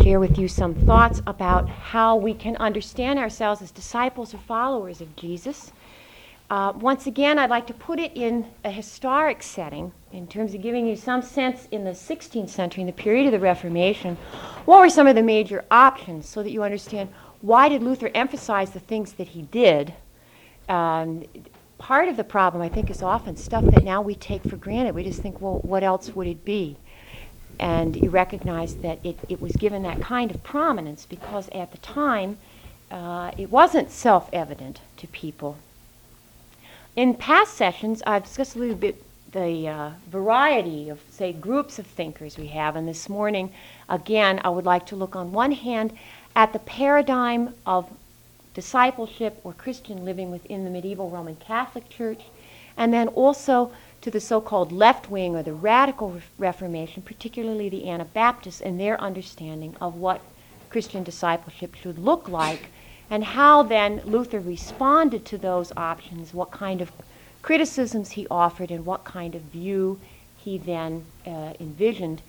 share with you some thoughts about how we can understand ourselves as disciples or followers of Jesus. Once again, I'd like to put it in a historic setting in terms of giving you some sense in the 16th century, in the period of the Reformation, what were some of the major options so that you understand why did Luther emphasize the things that he did. Part of the problem, I think, is often stuff that now we take for granted. We just think, well, what else would it be? And you recognize that it was given that kind of prominence because at the time it wasn't self-evident to people. In past sessions, I've discussed a little bit the variety of, say, groups of thinkers we have. And this morning, again, I would like to look on one hand at the paradigm of discipleship or Christian living within the medieval Roman Catholic Church, and then also to the so-called left wing or the radical Reformation, particularly the Anabaptists, and their understanding of what Christian discipleship should look like, and how then Luther responded to those options, what kind of criticisms he offered, and what kind of view he then envisioned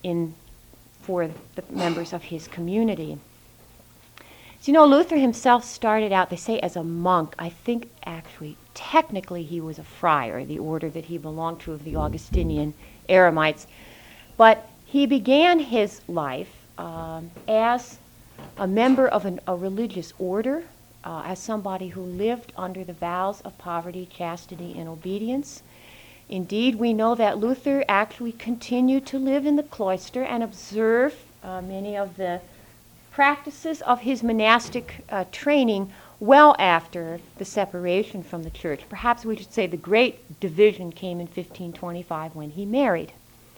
for the members of his community. So, you know, Luther himself started out, they say, as a monk. I think actually, technically, he was a friar, the order that he belonged to of the Augustinian Eremites. But he began his life as a member of a religious order, as somebody who lived under the vows of poverty, chastity, and obedience. Indeed, we know that Luther actually continued to live in the cloister and observe many of the practices of his monastic training well after the separation from the church. Perhaps we should say the great division came in 1525 when he married.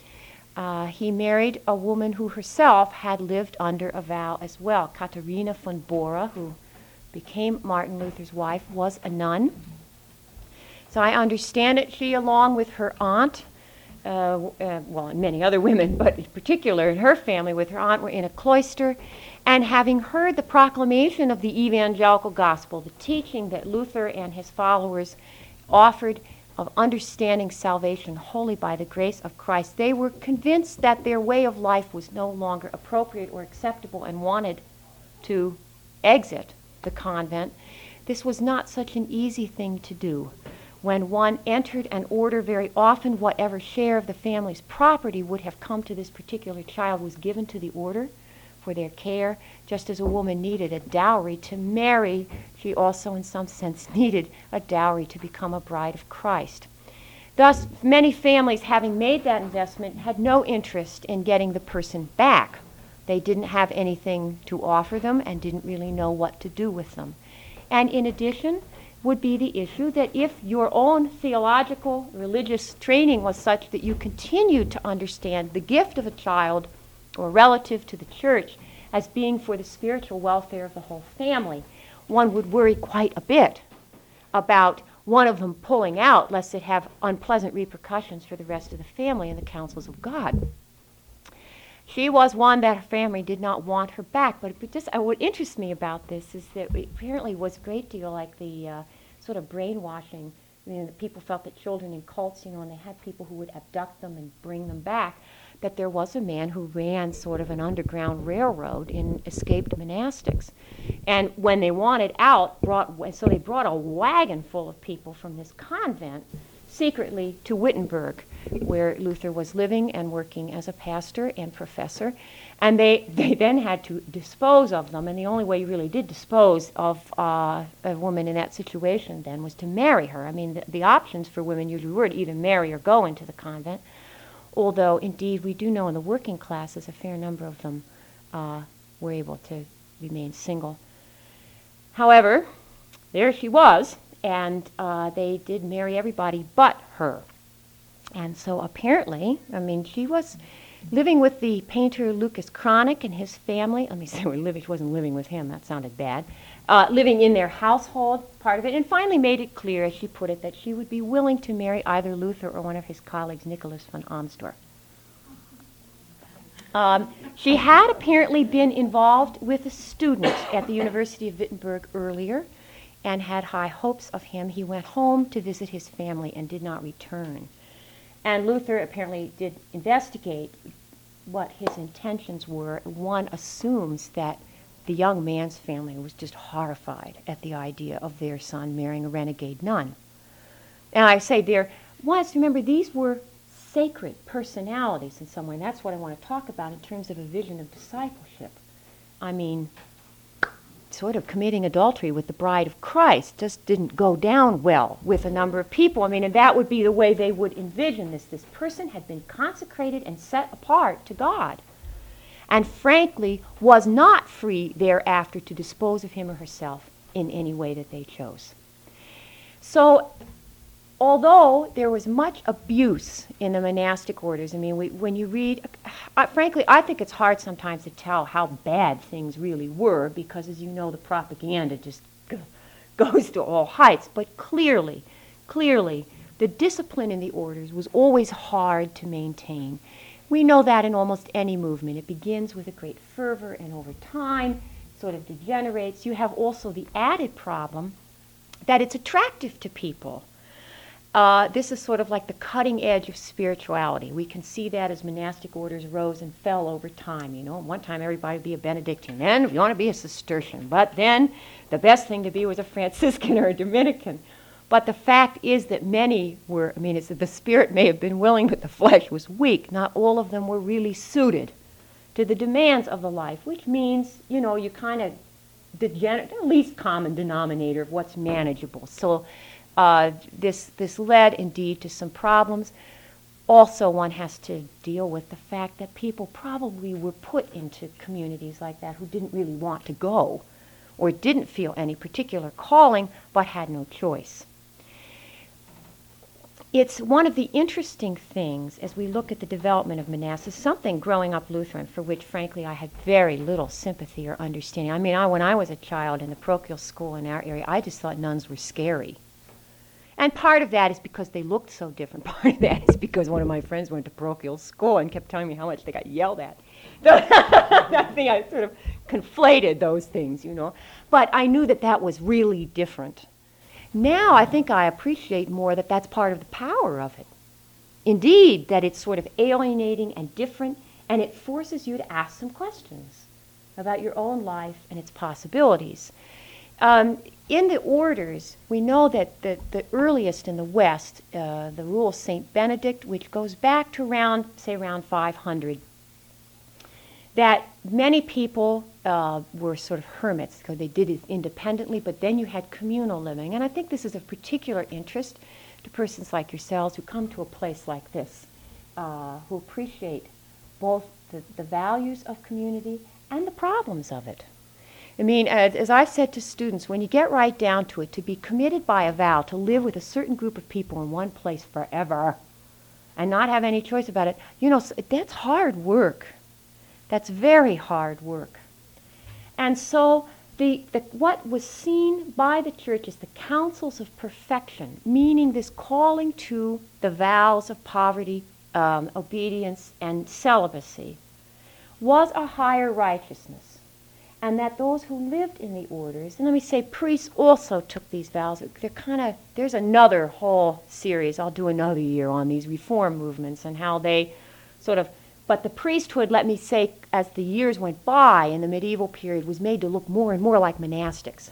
He married a woman who herself had lived under a vow as well. Katharina von Bora, who became Martin Luther's wife, was a nun. So I understand that she, along with her aunt, and many other women, but in particular in her family with her aunt, were in a cloister. And having heard the proclamation of the evangelical gospel, the teaching that Luther and his followers offered of understanding salvation wholly by the grace of Christ, they were convinced that their way of life was no longer appropriate or acceptable and wanted to exit the convent. This was not such an easy thing to do. When one entered an order, very often whatever share of the family's property would have come to this particular child was given to the order for their care. Just as a woman needed a dowry to marry, she also in some sense needed a dowry to become a bride of Christ. Thus, many families, having made that investment, had no interest in getting the person back. They didn't have anything to offer them and didn't really know what to do with them. And in addition, would be the issue that if your own theological, religious training was such that you continued to understand the gift of a child or relative to the church as being for the spiritual welfare of the whole family, one would worry quite a bit about one of them pulling out, lest it have unpleasant repercussions for the rest of the family in the counsels of God. She was one that her family did not want her back, but what interests me about this is that it apparently was a great deal like the sort of brainwashing. The people felt that children in cults, and they had people who would abduct them and bring them back, that there was a man who ran sort of an underground railroad in escaped monastics. And when they wanted out, they brought a wagon full of people from this convent secretly to Wittenberg, where Luther was living and working as a pastor and professor. And they then had to dispose of them, and the only way you really did dispose of a woman in that situation then was to marry her. I mean, the options for women usually were to either marry or go into the convent, although indeed we do know in the working classes a fair number of them were able to remain single. However, there she was, and they did marry everybody but her. And so apparently, she was living with the painter Lucas Cranach and his family. Let me say, she wasn't living with him, that sounded bad. Living in their household, part of it, and finally made it clear, as she put it, that she would be willing to marry either Luther or one of his colleagues, Nicholas von Amsdorf. She had apparently been involved with a student at the University of Wittenberg earlier and had high hopes of him. He went home to visit his family and did not return. And Luther apparently did investigate what his intentions were, one assumes that the young man's family was just horrified at the idea of their son marrying a renegade nun. And I say there, one has to remember these were sacred personalities in some way, and that's what I want to talk about in terms of a vision of discipleship. I mean, sort of committing adultery with the bride of Christ just didn't go down well with a number of people. I mean, and that would be the way they would envision this. This person had been consecrated and set apart to God, and frankly was not free thereafter to dispose of him or herself in any way that they chose. So, although there was much abuse in the monastic orders, I mean, when you read, frankly, I think it's hard sometimes to tell how bad things really were because, as you know, the propaganda just goes to all heights. But clearly, the discipline in the orders was always hard to maintain. We know that in almost any movement. It begins with a great fervor, and over time sort of degenerates. You have also the added problem that it's attractive to people. This is sort of like the cutting edge of spirituality. We can see that as monastic orders rose and fell over time. You know, one time everybody would be a Benedictine, then you want to be a Cistercian, but then the best thing to be was a Franciscan or a Dominican. But the fact is that many were, I mean, the spirit may have been willing, but the flesh was weak. Not all of them were really suited to the demands of the life, which means, you know, you kind of degenerate, the least common denominator of what's manageable. So this led indeed to some problems. Also, one has to deal with the fact that people probably were put into communities like that who didn't really want to go or didn't feel any particular calling but had no choice. It's one of the interesting things as we look at the development of monasticism, something growing up Lutheran for which, frankly, I had very little sympathy or understanding. I mean, when I was a child in the parochial school in our area, I just thought nuns were scary. And part of that is because they looked so different. Part of that is because one of my friends went to parochial school and kept telling me how much they got yelled at. I think I sort of conflated those things, you know. But I knew that that was really different. Now I think I appreciate more that that's part of the power of it. Indeed, that it's sort of alienating and different, and it forces you to ask some questions about your own life and its possibilities. In the orders, we know that the earliest in the West, the rule of St. Benedict, which goes back to around 500, that many people were sort of hermits because they did it independently, but then you had communal living. And I think this is of particular interest to persons like yourselves who come to a place like this, who appreciate both the values of community and the problems of it. I mean, as I've said to students, when you get right down to it, to be committed by a vow to live with a certain group of people in one place forever and not have any choice about it, you know, that's hard work. That's very hard work. And so what was seen by the church as the counsels of perfection, meaning this calling to the vows of poverty, obedience, and celibacy, was a higher righteousness. And that those who lived in the orders, and let me say priests also took these vows. There's another whole series, I'll do another year on these reform movements and how they sort of, but the priesthood, let me say, as the years went by in the medieval period, was made to look more and more like monastics.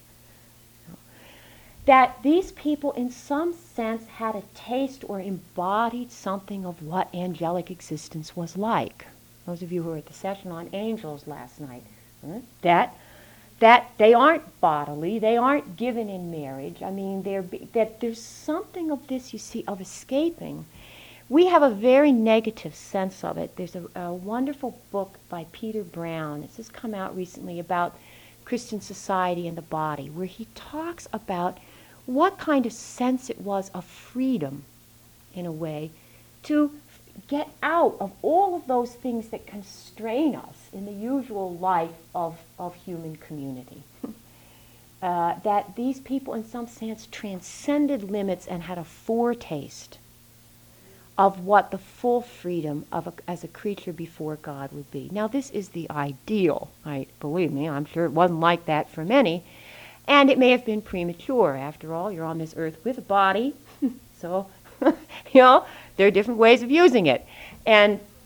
That these people in some sense had a taste or embodied something of what angelic existence was like. Those of you who were at the session on angels last night, that they aren't bodily, they aren't given in marriage. I mean, that there's something of this, you see, of escaping. We have a very negative sense of it. There's a wonderful book by Peter Brown. It's just come out recently about Christian society and the body, where he talks about what kind of sense it was of freedom, in a way, to get out of all of those things that constrain us in the usual life of human community. That these people, in some sense, transcended limits and had a foretaste of what the full freedom as a creature before God would be. Now, this is the ideal. Believe me, I'm sure it wasn't like that for many. And it may have been premature. After all, you're on this earth with a body. So, you know, there are different ways of using it. And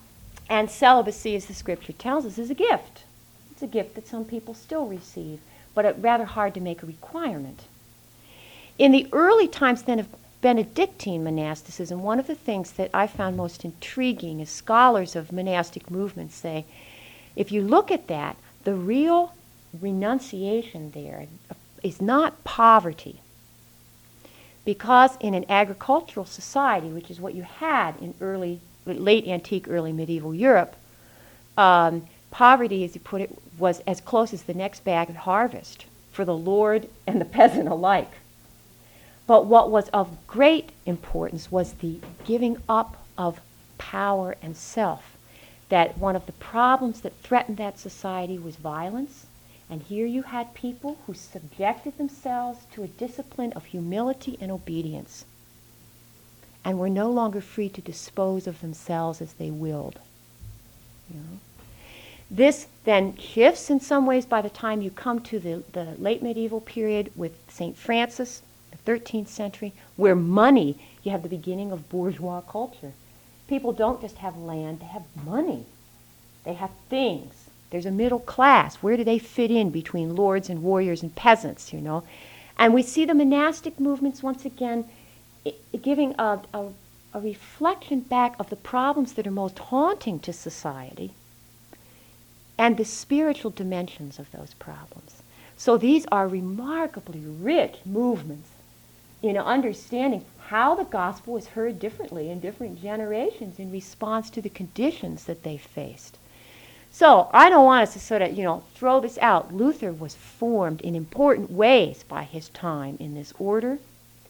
And celibacy, as the scripture tells us, is a gift. It's a gift that some people still receive, but it's rather hard to make a requirement. In the early times then of Benedictine monasticism, one of the things that I found most intriguing is scholars of monastic movements say, if you look at that, the real renunciation there is not poverty. Because in an agricultural society, which is what you had in late antique, early medieval Europe, poverty, as you put it, was as close as the next bag of harvest for the lord and the peasant alike. But what was of great importance was the giving up of power and self. That one of the problems that threatened that society was violence. And here you had people who subjected themselves to a discipline of humility and obedience, and were no longer free to dispose of themselves as they willed. You know? This then shifts in some ways by the time you come to the late medieval period with St. Francis, the 13th century, where money, you have the beginning of bourgeois culture. People don't just have land, they have money. They have things. There's a middle class. Where do they fit in between lords and warriors and peasants, you know? And we see the monastic movements once again giving a reflection back of the problems that are most haunting to society and the spiritual dimensions of those problems. So these are remarkably rich movements in understanding how the gospel was heard differently in different generations in response to the conditions that they faced. So I don't want us to sort of, throw this out. Luther was formed in important ways by his time in this order,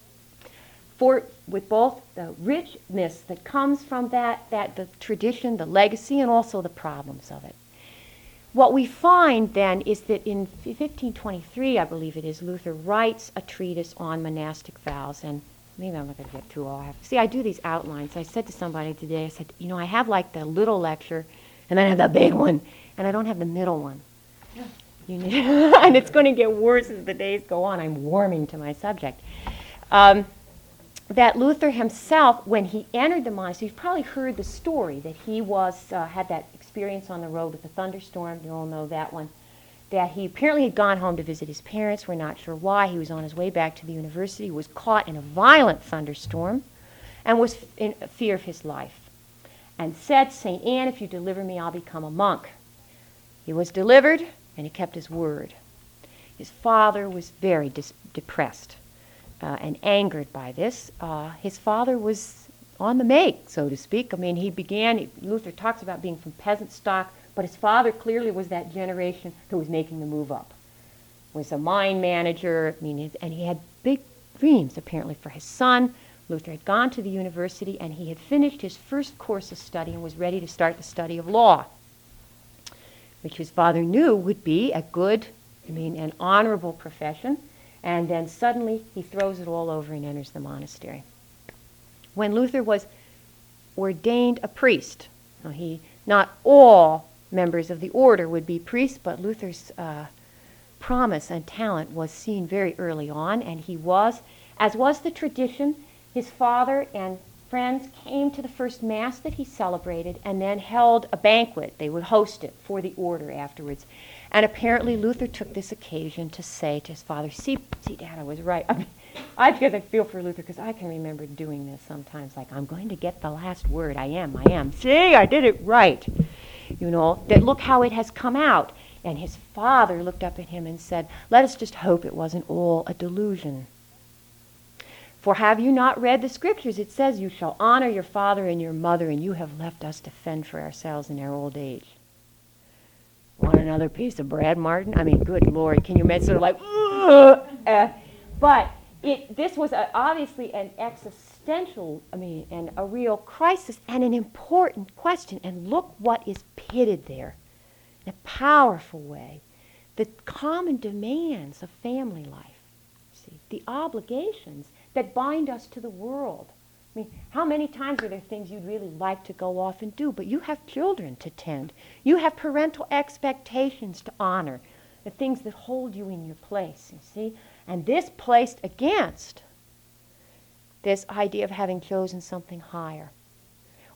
with both the richness that comes from that the tradition, the legacy, and also the problems of it. What we find then is that in 1523, I believe it is, Luther writes a treatise on monastic vows, and maybe I'm not going to get through all I have to. See, I do these outlines. I said to somebody today, I said, I have like the little lecture, and then I have the big one, and I don't have the middle one. And it's going to get worse as the days go on. I'm warming to my subject. That Luther himself, when he entered the monastery, you've probably heard the story that he had that experience on the road with the thunderstorm. You all know that one. That he apparently had gone home to visit his parents. We're not sure why. He was on his way back to the university, was caught in a violent thunderstorm, and was in fear of his life. And said, "St. Anne, if you deliver me, I'll become a monk." He was delivered, and he kept his word. His father was very depressed and angered by this. His father was on the make, so to speak. I mean, Luther talks about being from peasant stock, but his father clearly was that generation who was making the move up. Was a mine manager, and he had big dreams, apparently, for his son. Luther had gone to the university, and he had finished his first course of study and was ready to start the study of law, which his father knew would be a good, an honorable profession. And then suddenly he throws it all over and enters the monastery. When Luther was ordained a priest, not all members of the order would be priests, but Luther's promise and talent was seen very early on, and he was, as was the tradition, his father and friends came to the first Mass that he celebrated and then held a banquet. They would host it for the order afterwards. And apparently Luther took this occasion to say to his father, see, Dad, I was right. I feel for Luther because I can remember doing this sometimes, like, I'm going to get the last word. I am. See, I did it right. That look how it has come out. And his father looked up at him and said, let us just hope it wasn't all a delusion. For have you not read the scriptures? It says, you shall honor your father and your mother, and you have left us to fend for ourselves in our old age. Want another piece of bread, Martin? Good Lord, can you imagine sort of like, but this was obviously an existential, and a real crisis and an important question. And look what is pitted there in a powerful way. The common demands of family life, the obligations that bind us to the world. How many times are there things you'd really like to go off and do, but you have children to tend. You have parental expectations to honor, the things that hold you in your place, you see? And this placed against this idea of having chosen something higher.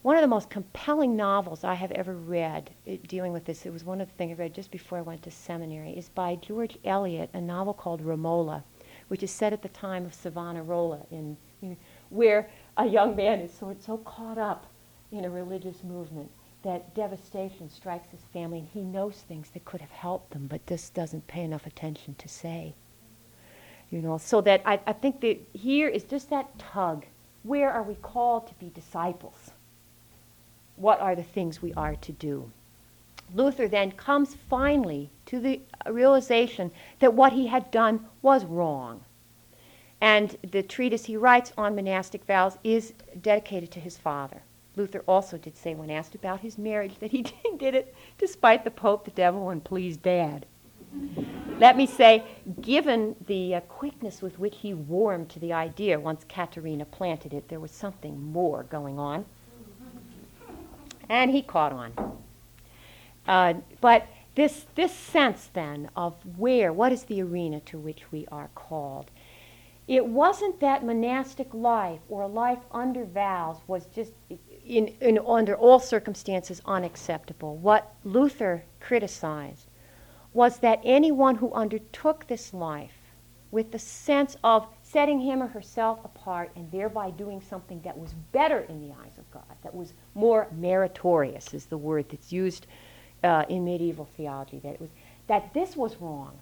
one of the most compelling novels I have ever read dealing with this, it was one of the things I read just before I went to seminary, is by George Eliot, a novel called Romola, which is set at the time of Savonarola, where a young man is so caught up in a religious movement that devastation strikes his family, and he knows things that could have helped them, but just doesn't pay enough attention to say. So that I think that here is just that tug. Where are we called to be disciples? What are the things we are to do? Luther then comes finally to the realization that what he had done was wrong. And the treatise he writes on monastic vows is dedicated to his father. Luther also did say, when asked about his marriage, that he did it despite the Pope, the devil, and please Dad. Let me say, given the quickness with which he warmed to the idea once Caterina planted it, there was something more going on. And he caught on. But this sense then of what is the arena to which we are called? It wasn't that monastic life or a life under vows was just under all circumstances unacceptable. What Luther criticized was that anyone who undertook this life with the sense of setting him or herself apart and thereby doing something that was better in the eyes of God, that was more meritorious is the word that's used in medieval theology, that this was wrong.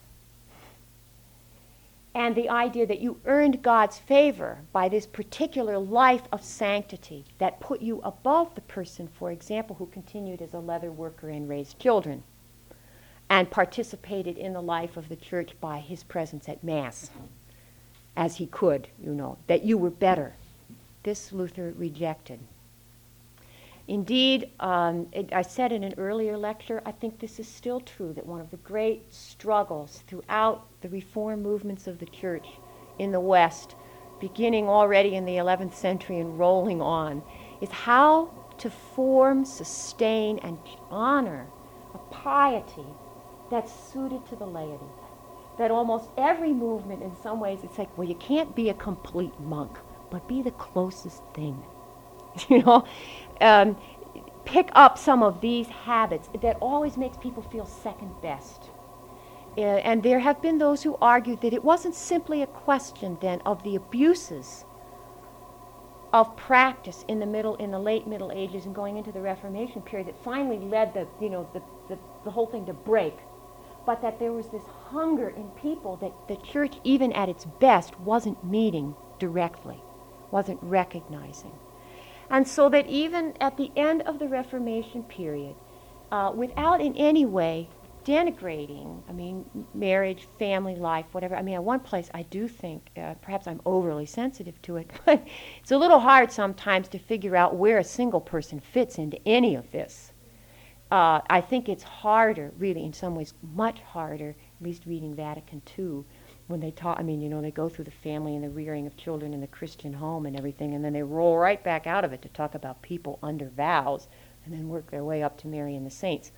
And the idea that you earned God's favor by this particular life of sanctity that put you above the person, for example, who continued as a leather worker and raised children and participated in the life of the church by his presence at Mass, as he could, that you were better. This Luther rejected. Indeed, I said in an earlier lecture, I think this is still true, that one of the great struggles throughout the reform movements of the church in the West, beginning already in the 11th century and rolling on, is how to form, sustain, and honor a piety that's suited to the laity. That almost every movement, in some ways, it's like, well, you can't be a complete monk, but be the closest thing. Pick up some of these habits that always makes people feel second best. And there have been those who argued that it wasn't simply a question then of the abuses of practice in the late Middle Ages and going into the Reformation period that finally led the whole thing to break, but that there was this hunger in people that the church, even at its best, wasn't meeting directly, wasn't recognizing. And so that even at the end of the Reformation period, without in any way denigrating, marriage, family life, whatever. At one place I do think, perhaps I'm overly sensitive to it, but it's a little hard sometimes to figure out where a single person fits into any of this. I think it's harder, really, in some ways, much harder, at least reading Vatican II, when they talk, they go through the family and the rearing of children in the Christian home and everything, and then they roll right back out of it to talk about people under vows, and then work their way up to Mary and the saints.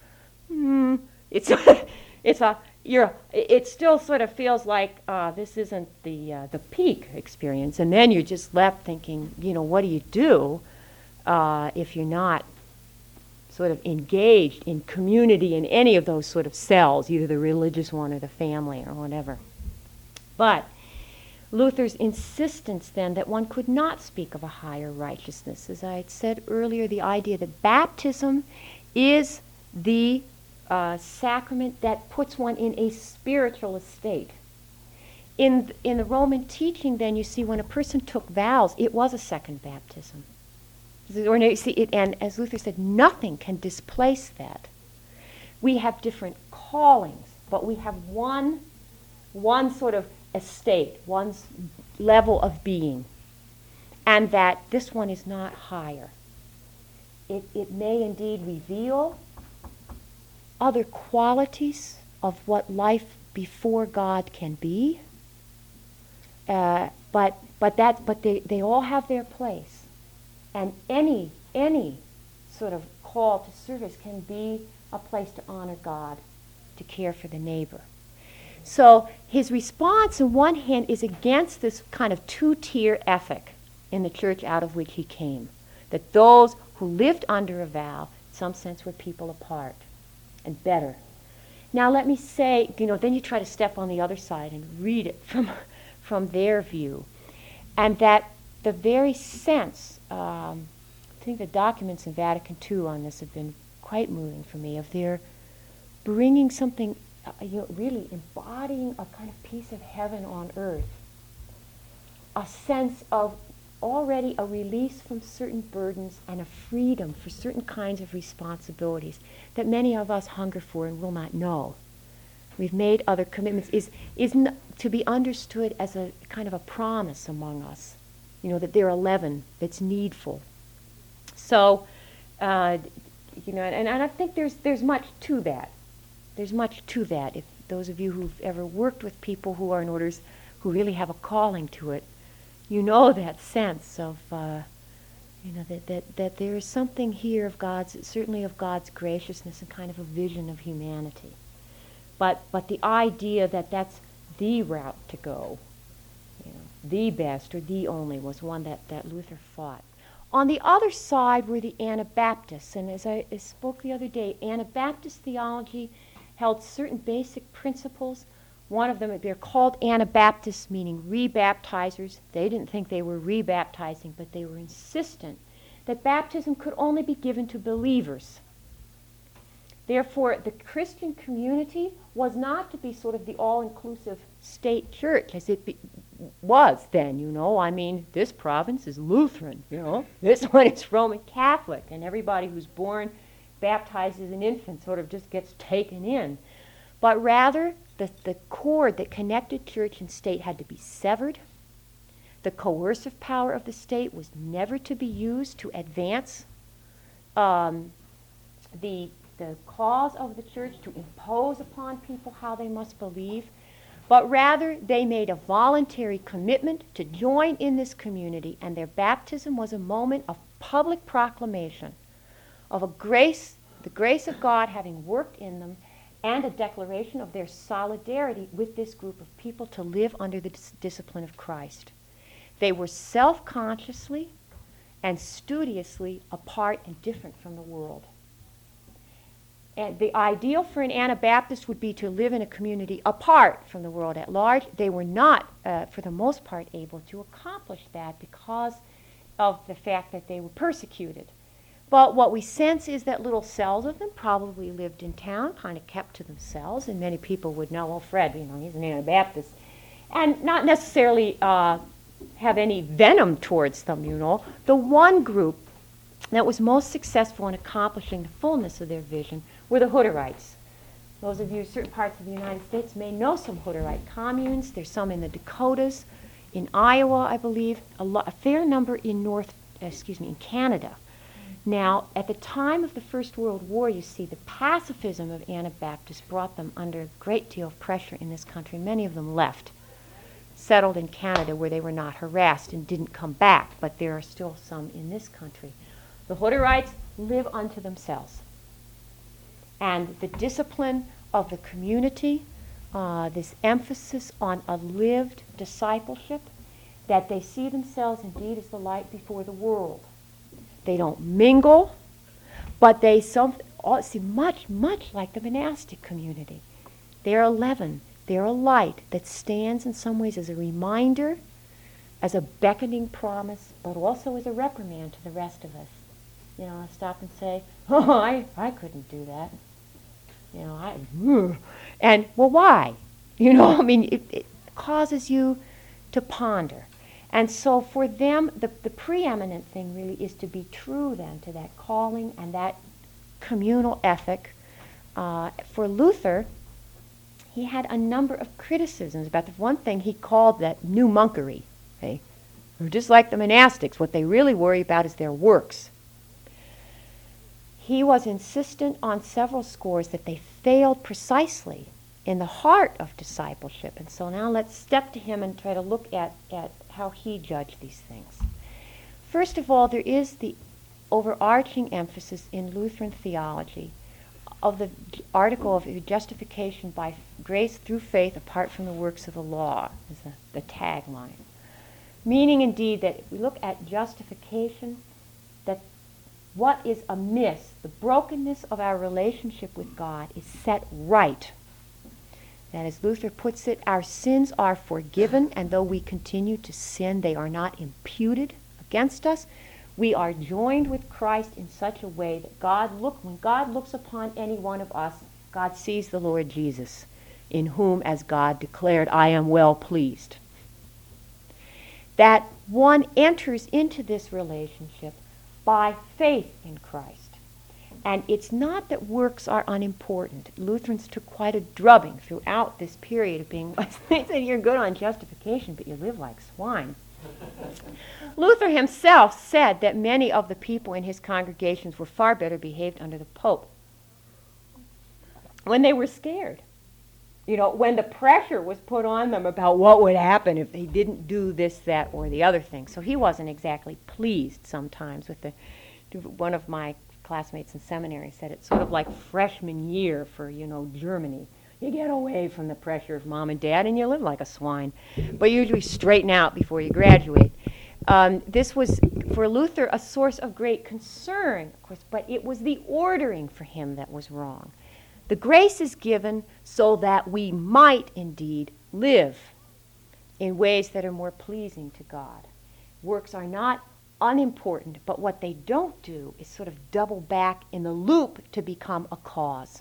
It still sort of feels like this isn't the peak experience, and then you're just left thinking, what do you do if you're not sort of engaged in community in any of those sort of cells, either the religious one or the family or whatever. But Luther's insistence then that one could not speak of a higher righteousness, as I had said earlier, the idea that baptism is the sacrament that puts one in a spiritual estate. In the Roman teaching, then, you see, when a person took vows, it was a second baptism. And as Luther said, nothing can displace that. We have different callings, but we have one sort of estate, one's level of being, and that this one is not higher. It may indeed reveal other qualities of what life before God can be, but they all have their place, and any sort of call to service can be a place to honor God, to care for the neighbor. So his response, on one hand, is against this kind of two-tier ethic in the church out of which he came, that those who lived under a vow, in some sense were people apart and better. Now let me say, then you try to step on the other side and read it from their view. And that the very sense, I think the documents in Vatican II on this have been quite moving for me, of their bringing something, really embodying a kind of piece of heaven on earth, a sense of already a release from certain burdens and a freedom for certain kinds of responsibilities that many of us hunger for and will not know. We've made other commitments, is to be understood as a kind of a promise among us, that there are 11 that's needful. So, and I think there's much to that. There's much to that. If those of you who've ever worked with people who are in orders who really have a calling to it, that sense of, that there is something here of certainly of God's graciousness and kind of a vision of humanity. But the idea that that's the route to go, the best or the only, was one that Luther fought. On the other side were the Anabaptists, and as I spoke the other day, Anabaptist theology held certain basic principles. One of them, they're called Anabaptists, meaning rebaptizers. They didn't think they were rebaptizing, but they were insistent that baptism could only be given to believers. Therefore, the Christian community was not to be sort of the all-inclusive state church as it was then, this province is Lutheran, This one is Roman Catholic, and everybody who's born, baptized as an infant sort of just gets taken in. But rather, the cord that connected church and state had to be severed. The coercive power of the state was never to be used to advance the cause of the church, to impose upon people how they must believe, but rather they made a voluntary commitment to join in this community, and their baptism was a moment of public proclamation of the grace of God having worked in them, and a declaration of their solidarity with this group of people to live under the discipline of Christ. They were self-consciously and studiously apart and different from the world. And the ideal for an Anabaptist would be to live in a community apart from the world at large. They were not, for the most part, able to accomplish that because of the fact that they were persecuted. But what we sense is that little cells of them probably lived in town, kind of kept to themselves, and many people would know, well, Fred, he's an Anabaptist, and not necessarily have any venom towards them, The one group that was most successful in accomplishing the fullness of their vision were the Hutterites. Those of you in certain parts of the United States may know some Hutterite communes. There's some in the Dakotas, in Iowa, I believe, a fair number in Canada. Now, at the time of the First World War, you see, the pacifism of Anabaptists brought them under a great deal of pressure in this country. Many of them left, settled in Canada where they were not harassed and didn't come back, but there are still some in this country. The Hutterites live unto themselves. And the discipline of the community, this emphasis on a lived discipleship, that they see themselves indeed as the light before the world. They don't mingle, but they see much like the monastic community. They're 11. They're a light that stands in some ways as a reminder, as a beckoning promise, but also as a reprimand to the rest of us. I stop and say, I couldn't do that. And, well, why? It causes you to ponder. And so for them, the preeminent thing really is to be true then to that calling and that communal ethic. For Luther, he had a number of criticisms about the one thing he called that new monkery. Okay? Just like the monastics, what they really worry about is their works. He was insistent on several scores that they failed precisely in the heart of discipleship. And so now let's step to him and try to look at how he judged these things. First of all, there is the overarching emphasis in Lutheran theology of the article of justification by grace through faith apart from the works of the law, is the tagline. Meaning indeed that if we look at justification, that what is amiss, the brokenness of our relationship with God, is set right. That, as Luther puts it, our sins are forgiven, and though we continue to sin, they are not imputed against us. We are joined with Christ in such a way that when God looks upon any one of us, God sees the Lord Jesus, in whom, as God declared, I am well pleased. That one enters into this relationship by faith in Christ. And it's not that works are unimportant. Lutherans took quite a drubbing throughout this period of being, they said, you're good on justification, but you live like swine. Luther himself said that many of the people in his congregations were far better behaved under the Pope when they were scared. When the pressure was put on them about what would happen if they didn't do this, that, or the other thing. So he wasn't exactly pleased sometimes with one of my classmates in seminary said it's sort of like freshman year for, Germany. You get away from the pressure of mom and dad and you live like a swine. But you usually straighten out before you graduate. This was, for Luther, a source of great concern, of course, but it was the ordering for him that was wrong. The grace is given so that we might indeed live in ways that are more pleasing to God. Works are not unimportant, but what they don't do is sort of double back in the loop to become a cause.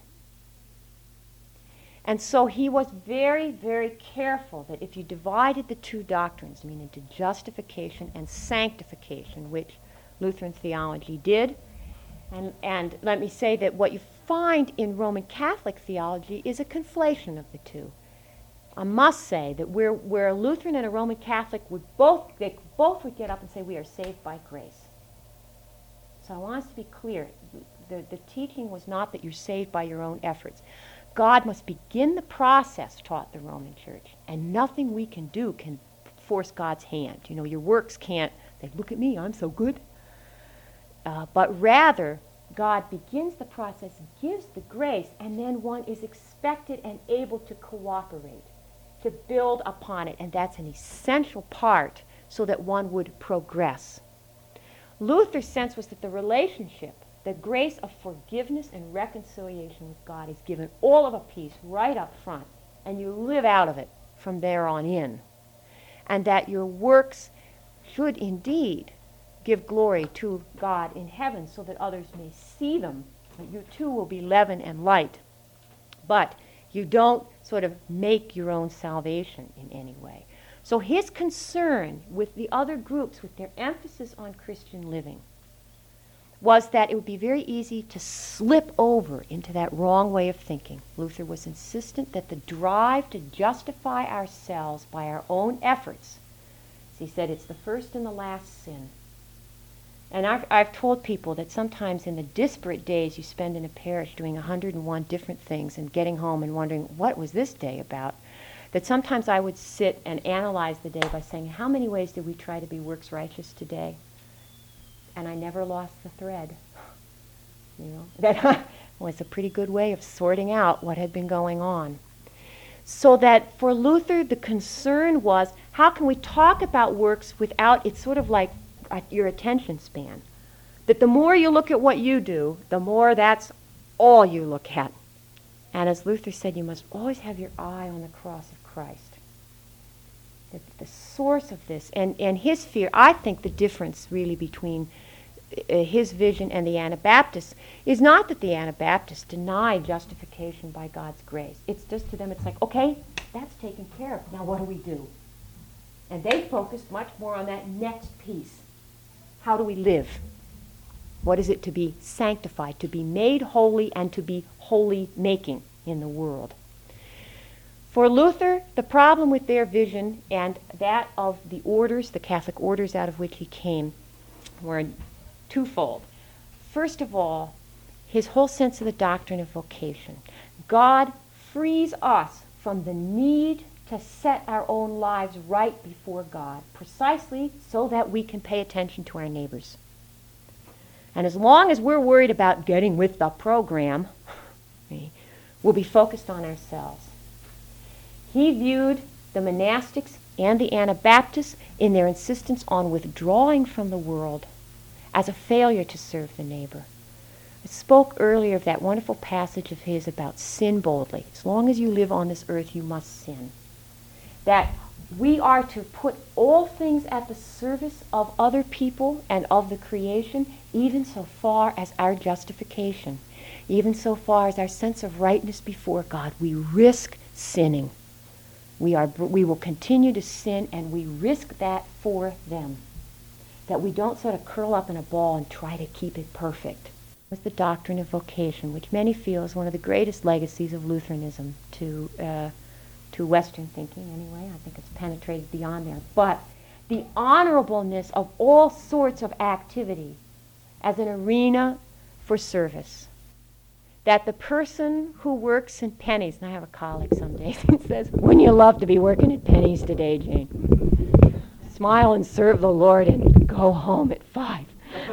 And so he was very, very careful that if you divided the two doctrines, into justification and sanctification, which Lutheran theology did, and let me say that what you find in Roman Catholic theology is a conflation of the two. I must say that where a Lutheran and a Roman Catholic would both would get up and say we are saved by grace. So I want us to be clear. The teaching was not that you're saved by your own efforts. God must begin the process, taught the Roman Church, and nothing we can do can force God's hand. Your works can't, they look at me, I'm so good. But rather, God begins the process, gives the grace, and then one is expected and able to cooperate, to build upon it, and that's an essential part so that one would progress. Luther's sense was that the relationship, the grace of forgiveness and reconciliation with God is given all of a piece right up front, and you live out of it from there on in. And that your works should indeed give glory to God in heaven so that others may see them. You too will be leaven and light. But you don't sort of make your own salvation in any way. So his concern with the other groups, with their emphasis on Christian living, was that it would be very easy to slip over into that wrong way of thinking. Luther was insistent that the drive to justify ourselves by our own efforts, as he said, it's the first and the last sin. And I've told people that sometimes in the disparate days you spend in a parish doing 101 different things and getting home and wondering, what was this day about? That sometimes I would sit and analyze the day by saying, how many ways did we try to be works righteous today? And I never lost the thread. That was a pretty good way of sorting out what had been going on. So that for Luther, the concern was, how can we talk about works without, it's sort of like your attention span. That the more you look at what you do, the more that's all you look at. And as Luther said, you must always have your eye on the cross of Christ. The source of this, and his fear, I think the difference really between his vision and the Anabaptists is not that the Anabaptists deny justification by God's grace. It's just to them, it's like, okay, that's taken care of. Now what do we do? And they focused much more on that next piece. How do we live? What is it to be sanctified, to be made holy, and to be holy making in the world? For Luther, the problem with their vision and that of the orders, the Catholic orders out of which he came, were twofold. First of all, his whole sense of the doctrine of vocation. God frees us from the need to set our own lives right before God, precisely so that we can pay attention to our neighbors. And as long as we're worried about getting with the program, we'll be focused on ourselves. He viewed the monastics and the Anabaptists in their insistence on withdrawing from the world as a failure to serve the neighbor. I spoke earlier of that wonderful passage of his about sin boldly. As long as you live on this earth, you must sin. That we are to put all things at the service of other people and of the creation, even so far as our justification, even so far as our sense of rightness before God. We risk sinning. We will continue to sin, and we risk that for them. That we don't sort of curl up in a ball and try to keep it perfect. Was the doctrine of vocation, which many feel is one of the greatest legacies of Lutheranism to Western thinking anyway. I think it's penetrated beyond there. But the honorableness of all sorts of activity as an arena for service. That the person who works in Penny's, and I have a colleague some days who says, wouldn't you love to be working at Penny's today, Jane? Smile and serve the Lord and go home at 5.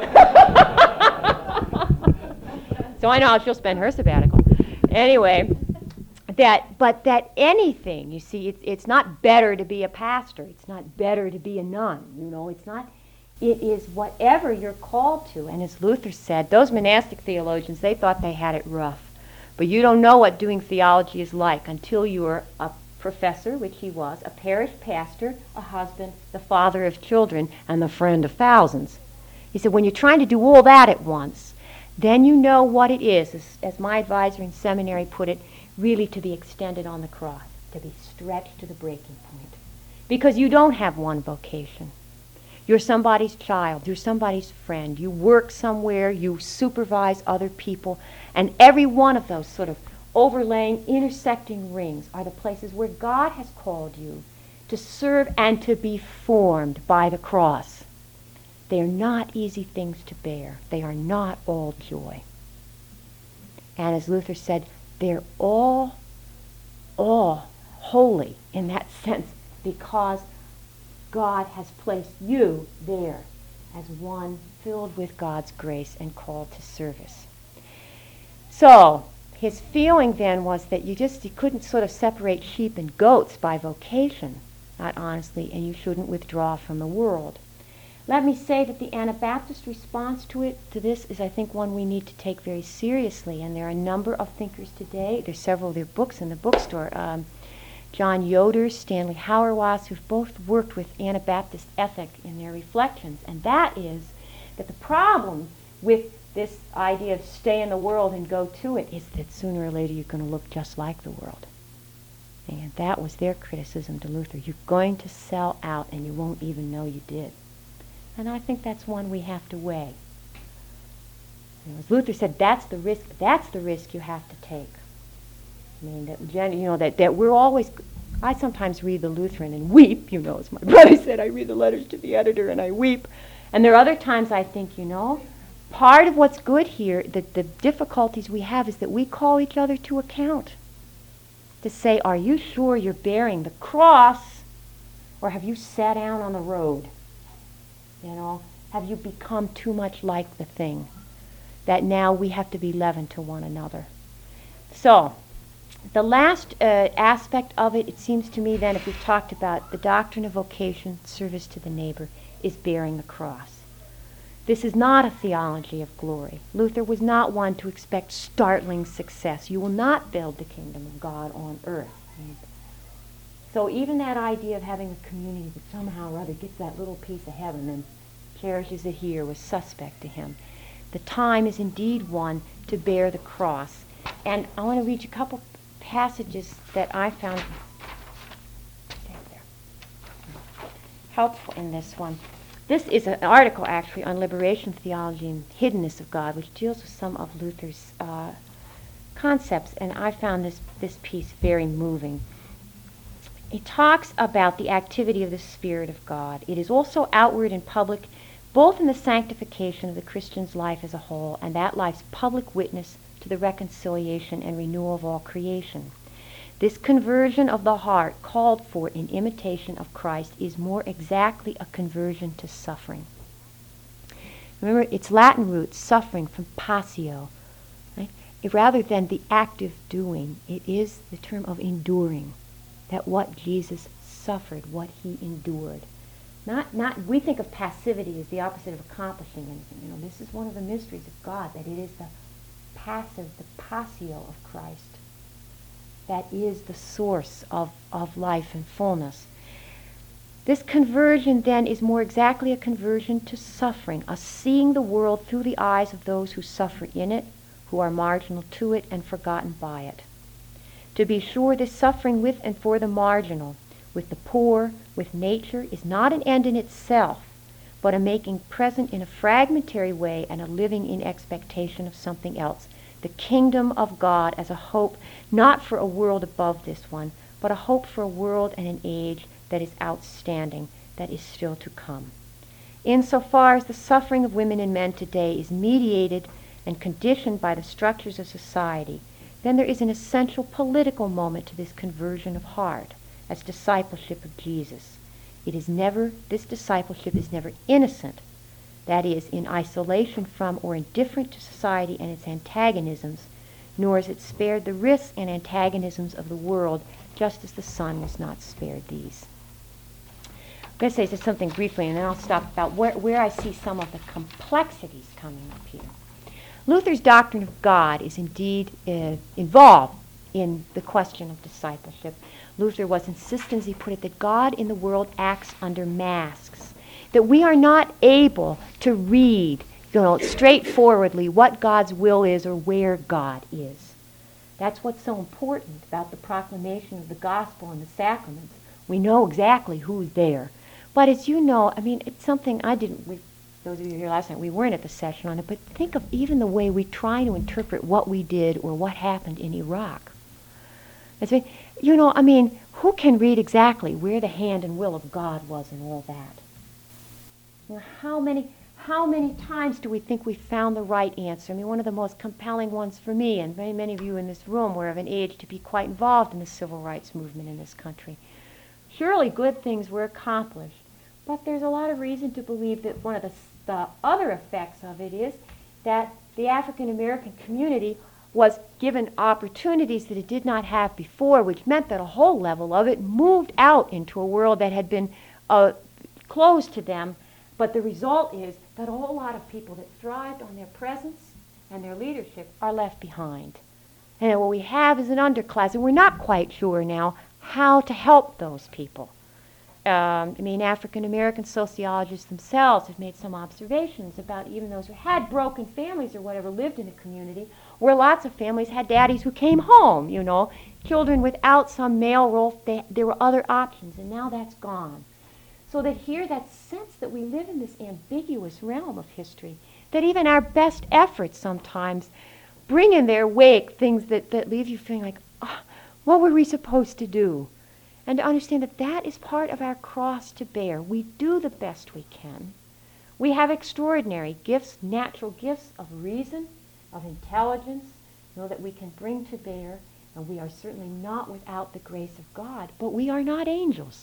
So I know how she'll spend her sabbatical. Anyway, that anything, you see, it's not better to be a pastor. It's not better to be a nun. It's not. It is whatever you're called to. And as Luther said, those monastic theologians, they thought they had it rough. But you don't know what doing theology is like until you are a professor, which he was, a parish pastor, a husband, the father of children, and the friend of thousands. He said, when you're trying to do all that at once, then you know what it is, as my advisor in seminary put it, really to be extended on the cross, to be stretched to the breaking point. Because you don't have one vocation. You're somebody's child, you're somebody's friend, you work somewhere, you supervise other people, and every one of those sort of overlaying, intersecting rings are the places where God has called you to serve and to be formed by the cross. They are not easy things to bear. They are not all joy. And as Luther said, they're all holy in that sense because God has placed you there as one filled with God's grace and called to service. So his feeling then was that you couldn't sort of separate sheep and goats by vocation, not honestly, and you shouldn't withdraw from the world. Let me say that the Anabaptist response to this is, I think, one we need to take very seriously, and there are a number of thinkers today. There's several of their books in the bookstore. John Yoder, Stanley Hauerwas, who've both worked with Anabaptist ethic in their reflections, and that is that the problem with this idea of stay in the world and go to it is that sooner or later you're going to look just like the world. And that was their criticism to Luther. You're going to sell out and you won't even know you did. And I think that's one we have to weigh. As Luther said, that's the risk you have to take. I mean, that we're always, I sometimes read the Lutheran and weep, as my brother said, I read the letters to the editor and I weep. And there are other times I think, part of what's good here, the difficulties we have is that we call each other to account. To say, are you sure you're bearing the cross or have you sat down on the road? Have you become too much like the thing that now we have to be leaven to one another? So, the last aspect of it seems to me then, if we've talked about the doctrine of vocation, service to the neighbor, is bearing the cross. This is not a theology of glory. Luther was not one to expect startling success. You will not build the kingdom of God on earth. So even that idea of having a community that somehow or other gets that little piece of heaven and cherishes it here was suspect to him. The time is indeed one to bear the cross. And I want to read you a couple passages that I found helpful in this one. This is an article, actually, on liberation theology and hiddenness of God, which deals with some of Luther's concepts, and I found this piece very moving. It talks about the activity of the Spirit of God. It is also outward and public, both in the sanctification of the Christian's life as a whole and that life's public witness to the reconciliation and renewal of all creation. This conversion of the heart called for in imitation of Christ is more exactly a conversion to suffering. Remember, its Latin root, suffering, from passio. Right? Rather than the active doing, it is the term of enduring. That what Jesus suffered, what he endured, Not we think of passivity as the opposite of accomplishing anything. This is one of the mysteries of God, that it is the passive, the passio of Christ that is the source of life and fullness. This conversion then is more exactly a conversion to suffering, a seeing the world through the eyes of those who suffer in it, who are marginal to it and forgotten by it. To be sure, this suffering with and for the marginal, with the poor, with nature, is not an end in itself, but a making present in a fragmentary way and a living in expectation of something else, the kingdom of God as a hope, not for a world above this one, but a hope for a world and an age that is outstanding, that is still to come. Insofar as the suffering of women and men today is mediated and conditioned by the structures of society, then there is an essential political moment to this conversion of heart as discipleship of Jesus. This discipleship is never innocent, that is, in isolation from or indifferent to society and its antagonisms, nor is it spared the risks and antagonisms of the world, just as the sun was not spared these. I'm going to say just something briefly, and then I'll stop about where I see some of the complexities coming up here. Luther's doctrine of God is indeed involved in the question of discipleship. Luther was insistent, as he put it, that God in the world acts under masks, that we are not able to read, straightforwardly what God's will is or where God is. That's what's so important about the proclamation of the gospel and the sacraments. We know exactly who's there. But as you know, it's something I didn't, those of you here last night, we weren't at the session on it, but think of even the way we try to interpret what we did or what happened in Iraq. Who can read exactly where the hand and will of God was in all that? How many times do we think we found the right answer? One of the most compelling ones for me, and many of you in this room were of an age to be quite involved in the civil rights movement in this country. Surely good things were accomplished, but there's a lot of reason to believe that one of the other effects of it is that the African American community was given opportunities that it did not have before, which meant that a whole level of it moved out into a world that had been closed to them. But the result is that a whole lot of people that thrived on their presence and their leadership are left behind. And what we have is an underclass, and we're not quite sure now how to help those people. African American sociologists themselves have made some observations about even those who had broken families or whatever lived in a community where lots of families had daddies who came home, children without some male role. There were other options, and now that's gone. So that here, that sense that we live in this ambiguous realm of history, that even our best efforts sometimes bring in their wake things that leave you feeling like, what were we supposed to do? And to understand that that is part of our cross to bear. We do the best we can. We have extraordinary gifts, natural gifts of reason, of intelligence, that we can bring to bear, and we are certainly not without the grace of God, but we are not angels.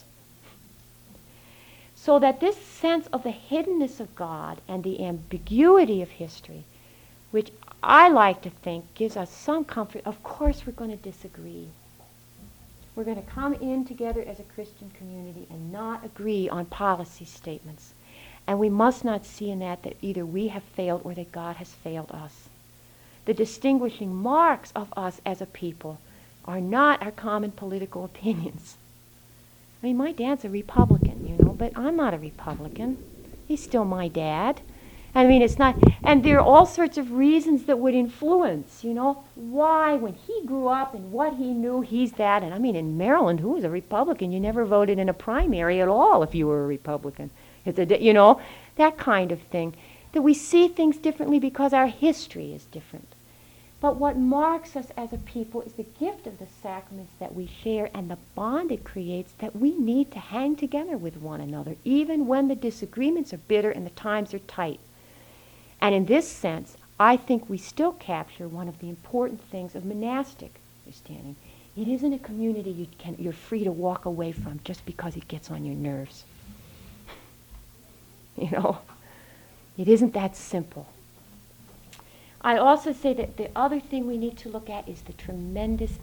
So that this sense of the hiddenness of God and the ambiguity of history, which I like to think gives us some comfort. Of course we're going to disagree. We're going to come in together as a Christian community and not agree on policy statements. And we must not see in that either we have failed or that God has failed us. The distinguishing marks of us as a people are not our common political opinions. My dad's a Republican, but I'm not a Republican. He's still my dad. It's not, and there are all sorts of reasons that would influence, why when he grew up and what he knew, he's that. And in Maryland, who was a Republican? You never voted in a primary at all if you were a Republican. It's that kind of thing. That we see things differently because our history is different. But what marks us as a people is the gift of the sacraments that we share and the bond it creates, that we need to hang together with one another, even when the disagreements are bitter and the times are tight. And in this sense, I think we still capture one of the important things of monastic understanding. It isn't a community you're free to walk away from just because it gets on your nerves. It isn't that simple. I also say that the other thing we need to look at is the tremendous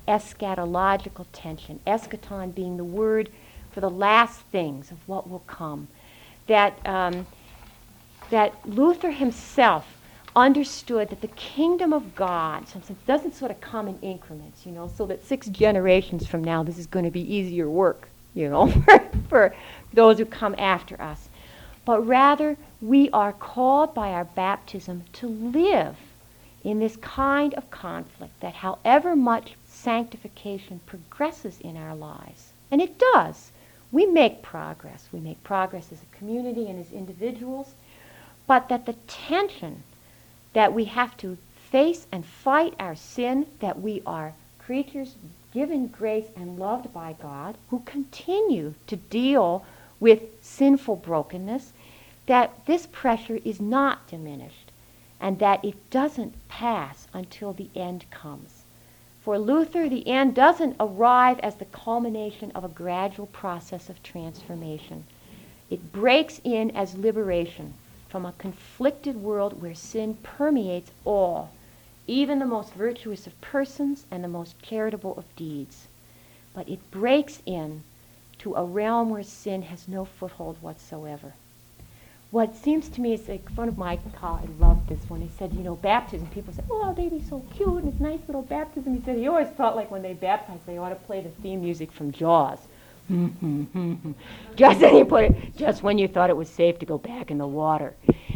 eschatological tension, eschaton being the word for the last things of what will come. that Luther himself understood that the kingdom of God doesn't sort of come in increments, so that 6 generations from now this is going to be easier work, for those who come after us. But rather, we are called by our baptism to live in this kind of conflict, that however much sanctification progresses in our lives, and it does, we make progress. We make progress as a community and as individuals, but that the tension that we have to face and fight our sin, that we are creatures given grace and loved by God, who continue to deal with sinful brokenness, that this pressure is not diminished, and that it doesn't pass until the end comes. For Luther, the end doesn't arrive as the culmination of a gradual process of transformation. It breaks in as liberation from a conflicted world where sin permeates all, even the most virtuous of persons and the most charitable of deeds. But it breaks in to a realm where sin has no foothold whatsoever. What seems to me is like one of my colleagues loved this one. He said, baptism, people say, oh, they'd be so cute, and it's nice little baptism. He said he always felt like when they baptized, they ought to play the theme music from Jaws. Just then he put it, just when you thought it was safe to go back in the water.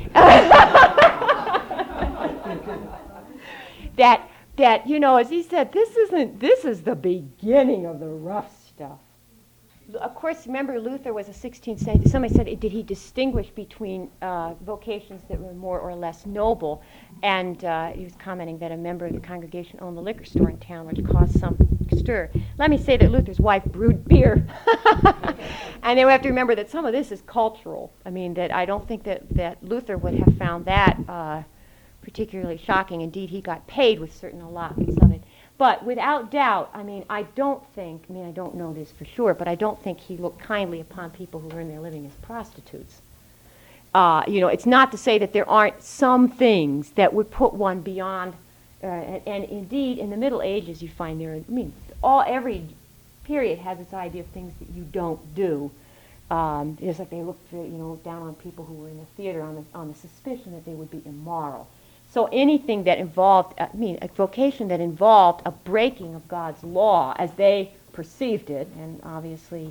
That as he said, this is the beginning of the rough stuff. Of course, remember, Luther was a 16th century. Somebody said, did he distinguish between vocations that were more or less noble? And he was commenting that a member of the congregation owned the liquor store in town, which caused some stir. Let me say that Luther's wife brewed beer. And then we have to remember that some of this is cultural. I mean, that I don't think that Luther would have found that particularly shocking. Indeed, he got paid with certain allotments of it. But without doubt, I don't know this for sure, but I don't think he looked kindly upon people who earn their living as prostitutes. It's not to say that there aren't some things that would put one beyond, and indeed, in the Middle Ages, you find every period has its idea of things that you don't do. Just like they looked, down on people who were in the theater on the suspicion that they would be immoral. So anything that involved, a vocation that involved a breaking of God's law as they perceived it, and obviously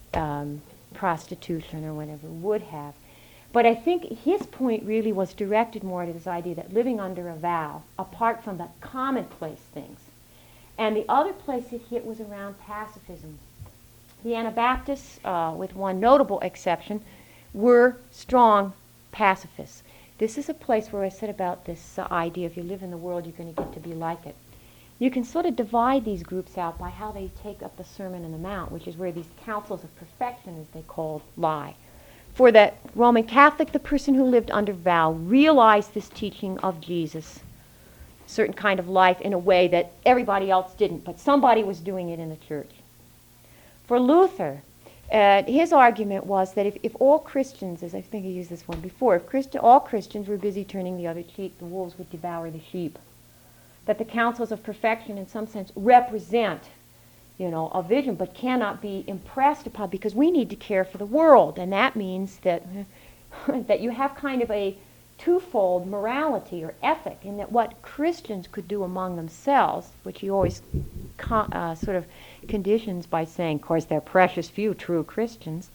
prostitution or whatever would have. But I think his point really was directed more to this idea that living under a vow, apart from the commonplace things. And the other place it hit was around pacifism. The Anabaptists, with one notable exception, were strong pacifists. This is a place where I said about this idea, if you live in the world, you're going to get to be like it. You can sort of divide these groups out by how they take up the Sermon on the Mount, which is where these councils of perfection, as they called, lie. For the Roman Catholic, the person who lived under vow realized this teaching of Jesus, certain kind of life, in a way that everybody else didn't, but somebody was doing it in the church. For Luther, his argument was that if all Christians, as I think I used this one before, if all Christians were busy turning the other cheek, the wolves would devour the sheep. That the councils of perfection, in some sense, represent, a vision, but cannot be impressed upon, because we need to care for the world, and that means that that you have kind of a twofold morality or ethic, in that what Christians could do among themselves, which he always sort of conditions by saying, of course, they're precious few true Christians,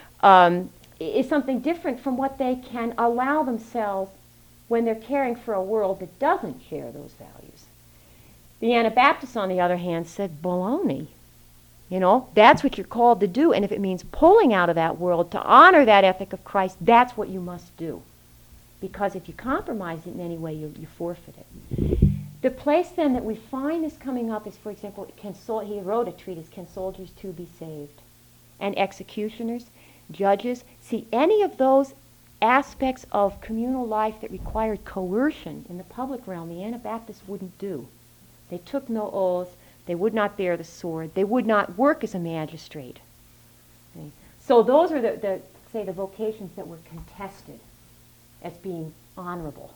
is something different from what they can allow themselves when they're caring for a world that doesn't share those values. The Anabaptists, on the other hand, said, baloney. That's what you're called to do, and if it means pulling out of that world to honor that ethic of Christ, that's what you must do. Because if you compromise it in any way, you forfeit it. The place then that we find this coming up is, for example, he wrote a treatise, Can Soldiers Too Be Saved? And executioners, judges. See, any of those aspects of communal life that required coercion in the public realm, the Anabaptists wouldn't do. They took no oaths. They would not bear the sword. They would not work as a magistrate. Okay. So those are the vocations that were contested as being honorable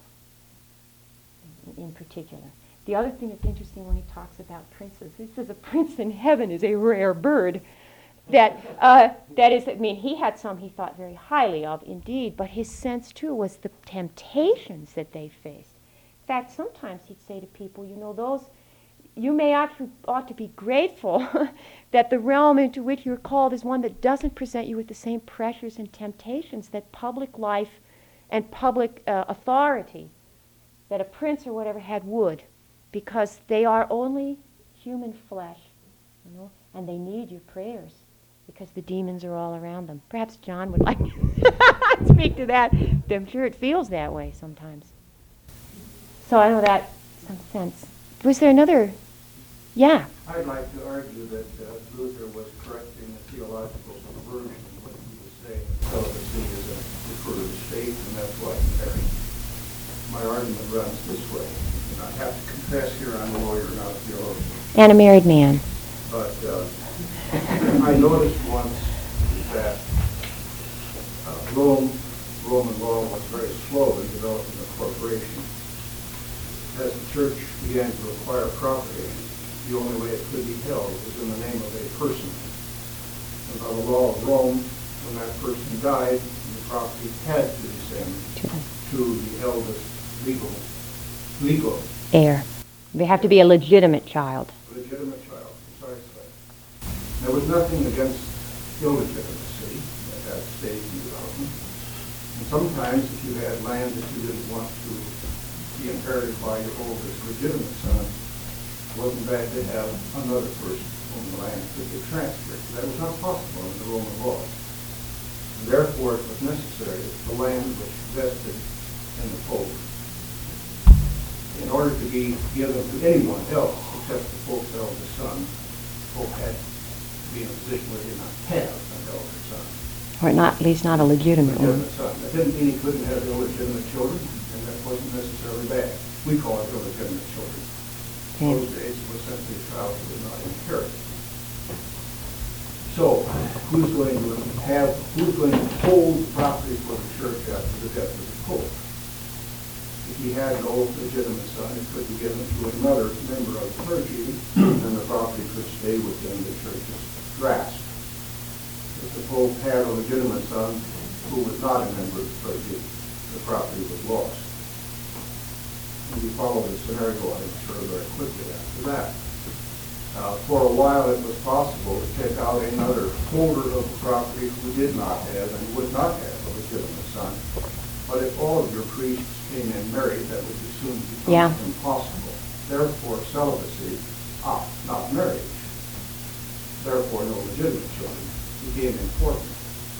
in particular. The other thing that's interesting when he talks about princes, he says a prince in heaven is a rare bird. that is, I mean, he had some he thought very highly of indeed, but his sense too was the temptations that they faced. In fact, sometimes he'd say to people, you know, those, you may ought to be grateful that the realm into which you're called is one that doesn't present you with the same pressures and temptations that public life and public authority that a prince or whatever had would, because they are only human flesh, you know, and they need your prayers because the demons are all around them. Perhaps John would like to speak to that. I'm sure it feels that way sometimes. So I know that some sense. Was there another? Yeah. I'd like to argue that Luther was correcting a theological perversion of what he was saying. Celibacy is a deferred state, and that's why he married. My argument runs this way. And I have to confess here I'm a lawyer, not a theologian. And a married man. But I noticed once that Roman law was very slow in developing a corporation. As the church began to acquire property, the only way it could be held was in the name of a person. And by the law of Rome, when that person died, the property had to descend to the eldest legal heir. They have to be a legitimate child. Legitimate child, precisely. There was nothing against illegitimacy at that stage in development. And sometimes, if you had land that you didn't want to be inherited by your oldest legitimate son, it wasn't bad to have another person own the land that could get transferred. That was not possible in the Roman laws. And therefore, it was necessary that the land which vested in the Pope, in order to be given to anyone else except the Pope's eldest son, the Pope had to be in a position where he did not have an eldest son. Or not, at least not a legitimate one. Son. That didn't mean he couldn't have illegitimate children, and that wasn't necessarily bad. We call it illegitimate children. In those days, it was simply a child who was not inherited. So, who's going to hold the property for the church after the death of the Pope? If he had an old legitimate son, it could be given to another member of the clergy, and the property could stay within the church's grasp. If the Pope had a legitimate son who was not a member of the clergy, the property was lost. And you follow the scenario, I'm sure, very quickly after that. For a while, it was possible to take out another holder of the property who did not have and would not have a legitimate son. But if all of your priests came in married, that would soon become impossible. Therefore, celibacy, not marriage, therefore no legitimate children, became important.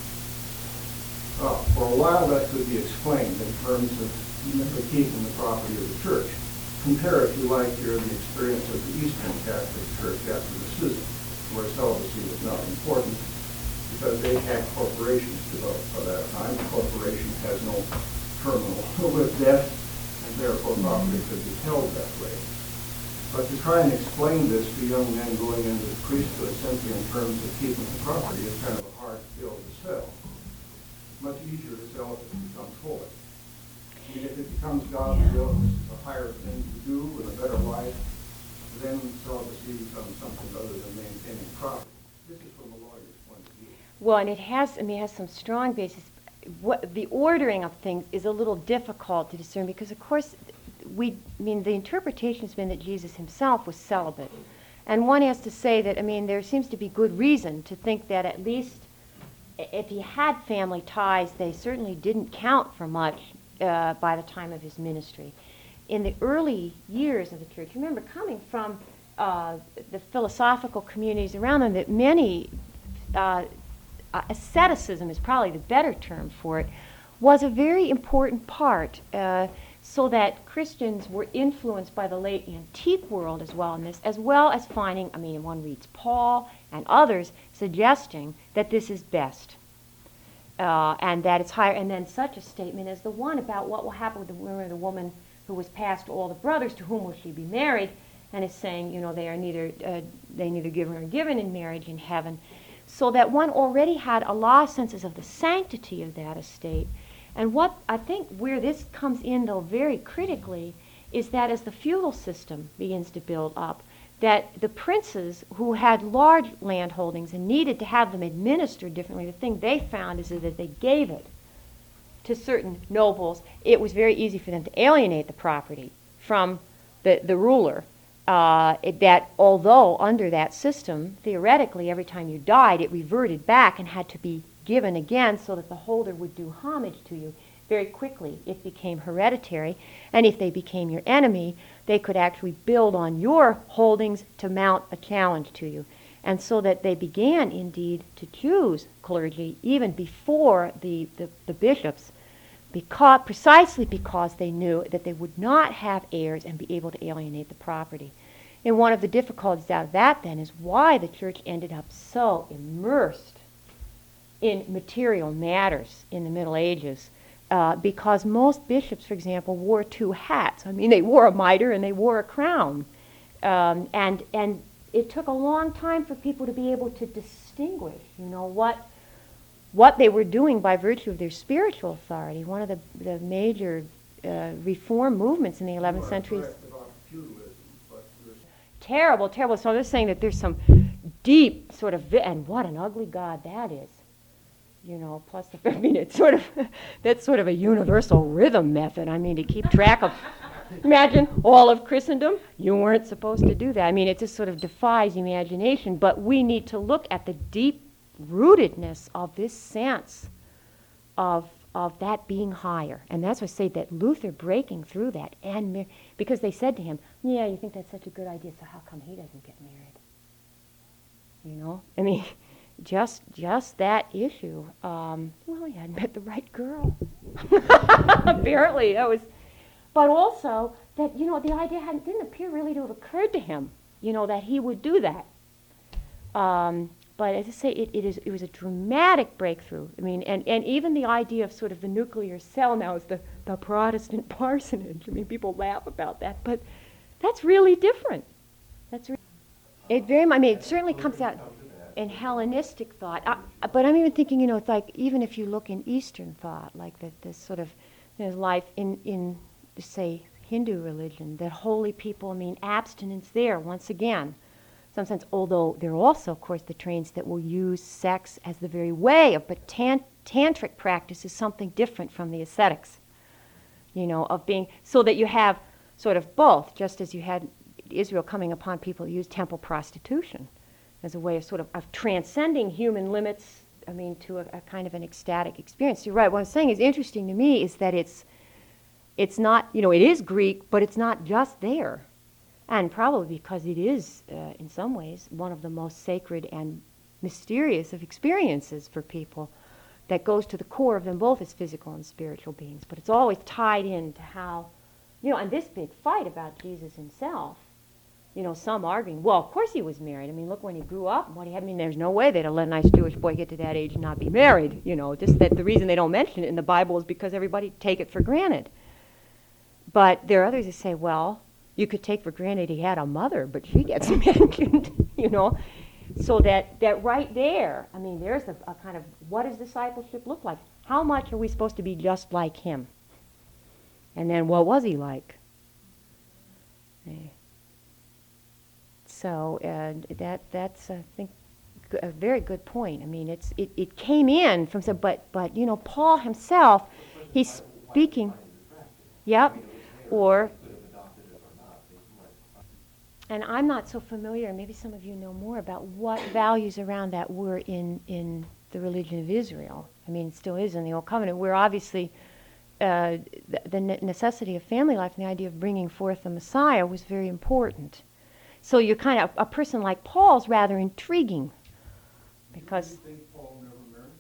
For a while, that could be explained in terms of keeping the property of the church. Compare, if you like, here the experience of the Eastern Catholic Church after the Schism, where celibacy was not important because they had corporations developed by that time. The corporation has no terminal with death, and therefore property could be held that way. But to try and explain this to young men going into the priesthood simply in terms of keeping the property is kind of a hard pill to sell. Much easier to sell if it becomes holy. I mean, if it becomes God's will, this is a higher thing to do with a better life, then celibacy becomes something other than maintaining property. This is from a lawyer's point of view. Well, and it has some strong basis. The ordering of things is a little difficult to discern because, of course, the interpretation has been that Jesus himself was celibate. And one has to say that, there seems to be good reason to think that at least if he had family ties, they certainly didn't count for much by the time of his ministry. In the early years of the church, remember, coming from the philosophical communities around them, that many, asceticism is probably the better term for it, was a very important part, so that Christians were influenced by the late antique world as well in this, as well as finding, one reads Paul and others suggesting that this is best. And that it's higher, and then such a statement as the one about what will happen with the woman who was past all the brothers, to whom will she be married, and is saying, they neither give nor given in marriage in heaven, so that one already had a lot of senses of the sanctity of that estate. And what I think where this comes in, though, very critically, is that as the feudal system begins to build up, that the princes who had large land holdings and needed to have them administered differently, the thing they found is that if they gave it to certain nobles, it was very easy for them to alienate the property from the ruler. That although under that system, theoretically, every time you died, it reverted back and had to be given again so that the holder would do homage to you. Very quickly, it became hereditary, and if they became your enemy, they could actually build on your holdings to mount a challenge to you. And so that they began, indeed, to choose clergy even before the bishops, precisely because they knew that they would not have heirs and be able to alienate the property. And one of the difficulties out of that, then, is why the church ended up so immersed in material matters in the Middle Ages. Because most bishops, for example, wore two hats. I mean, they wore a mitre and they wore a crown. And it took a long time for people to be able to distinguish, what they were doing by virtue of their spiritual authority. One of the major reform movements in the 11th century is terrible. So they're saying that there's some deep sort of, and what an ugly God that is. Plus it's sort of, that's sort of a universal rhythm method. I mean, to keep track of, imagine all of Christendom. You weren't supposed to do that. I mean, it just sort of defies imagination. But we need to look at the deep rootedness of this sense of that being higher. And that's why I say that Luther breaking through that, and because they said to him, yeah, you think that's such a good idea, so how come he doesn't get married? I mean, just that issue. Well, he hadn't met the right girl. Apparently, that was. But also that the idea didn't appear really to have occurred to him. That he would do that. But as I say, it was a dramatic breakthrough. I mean, and even the idea of sort of the nuclear cell now is the Protestant parsonage. I mean, people laugh about that, but that's really different. It certainly comes out in Hellenistic thought. But I'm even thinking, it's like even if you look in Eastern thought, like this sort of life in say Hindu religion, that holy people, abstinence there once again. Some sense, although there are also, of course, the trains that will use sex as the very way of, but tantric practice is something different from the ascetics, of being, so that you have sort of both, just as you had Israel coming upon people who use temple prostitution as a way of sort of transcending human limits, to a kind of an ecstatic experience. You're right, what I'm saying is interesting to me is that it's not, it is Greek, but it's not just there. And probably because it is, in some ways, one of the most sacred and mysterious of experiences for people that goes to the core of them both as physical and spiritual beings. But it's always tied into how, and this big fight about Jesus himself, some arguing, well, of course he was married. Look, when he grew up, what he had, there's no way they'd have let a nice Jewish boy get to that age and not be married. Just that the reason they don't mention it in the Bible is because everybody take it for granted. But there are others who say, well, you could take for granted he had a mother, but she gets mentioned, So that right there, there's a kind of, what does discipleship look like? How much are we supposed to be just like him? And then what was he like? So that's, I think, a very good point. It came in from some, but Paul himself, he's speaking, yep, or... And I'm not so familiar, maybe some of you know more about what values around that were in the religion of Israel. It still is in the Old Covenant, where obviously the necessity of family life and the idea of bringing forth the Messiah was very important. So you're kind of, a person like Paul's rather intriguing, because... Do you think Paul never married?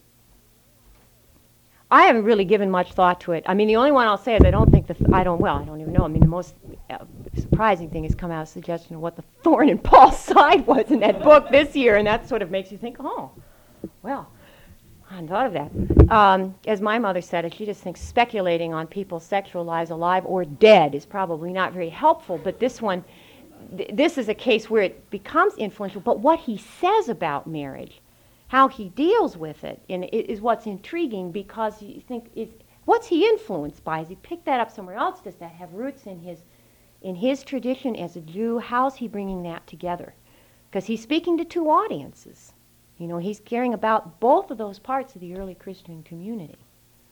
I haven't really given much thought to it. The only one I'll say is I don't even know. The most surprising thing has come out, a suggestion of what the thorn in Paul's side was in that book this year, and that sort of makes you think, oh, well, I hadn't thought of that. As my mother said it, she just thinks speculating on people's sexual lives, alive or dead, is probably not very helpful, but this one, this is a case where it becomes influential, but what he says about marriage, how he deals with it, is what's intriguing, because you think, what's he influenced by? Has he picked that up somewhere else? Does that have roots in his In his tradition as a Jew, how's he bringing that together? Because he's speaking to two audiences. You know, he's caring about both of those parts of the early Christian community.